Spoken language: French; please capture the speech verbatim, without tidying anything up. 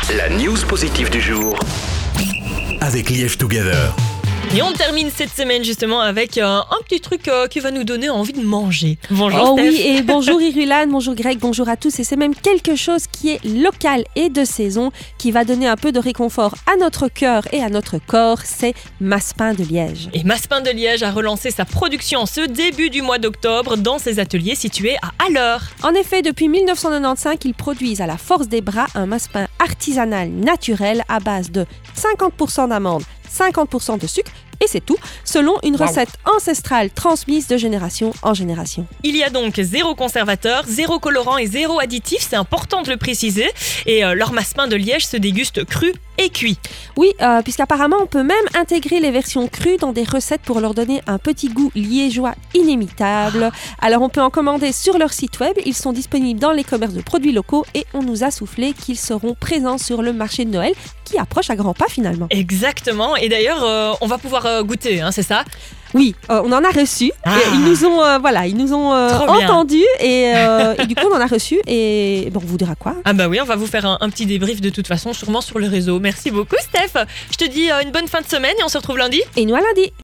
La news positive du jour. Avec Liège Together. Et on termine cette semaine justement avec euh, un petit truc euh, qui va nous donner envie de manger. Bonjour Oh Steph. oui, et bonjour Irulane, bonjour Greg, bonjour à tous. Et c'est même quelque chose qui est local et de saison, qui va donner un peu de réconfort à notre cœur et à notre corps, c'est Massepain de Liège. Et Massepain de Liège a relancé sa production ce début du mois d'octobre dans ses ateliers situés à Alleur. En effet, depuis dix-neuf cent quatre-vingt-quinze, ils produisent à la force des bras un massepain artisanal naturel à base de cinquante pour cent d'amandes, cinquante pour cent de sucre, et c'est tout, selon une Wow. recette ancestrale transmise de génération en génération. Il y a donc zéro conservateur, zéro colorant et zéro additif, c'est important de le préciser. Et euh, leur Massepain de Liège se déguste cru et cuit. Oui, euh, puisqu'apparemment on peut même intégrer les versions crues dans des recettes pour leur donner un petit goût liégeois inimitable. Alors on peut en commander sur leur site web, ils sont disponibles dans les commerces de produits locaux et on nous a soufflé qu'ils seront présents sur le marché de Noël qui approche à grands pas finalement. Exactement, et d'ailleurs euh, on va pouvoir euh, goûter, hein, c'est ça? Oui, euh, on en a reçu. Ah. Et ils nous ont, euh, voilà, ils nous ont euh, Trop bien. entendus et, euh, et du coup on en a reçu et bon, on vous dira quoi. Ah bah oui, on va vous faire un, un petit débrief de toute façon, sûrement sur le réseau. Merci beaucoup Steph. Je te dis euh, une bonne fin de semaine et on se retrouve lundi. Et nous à lundi.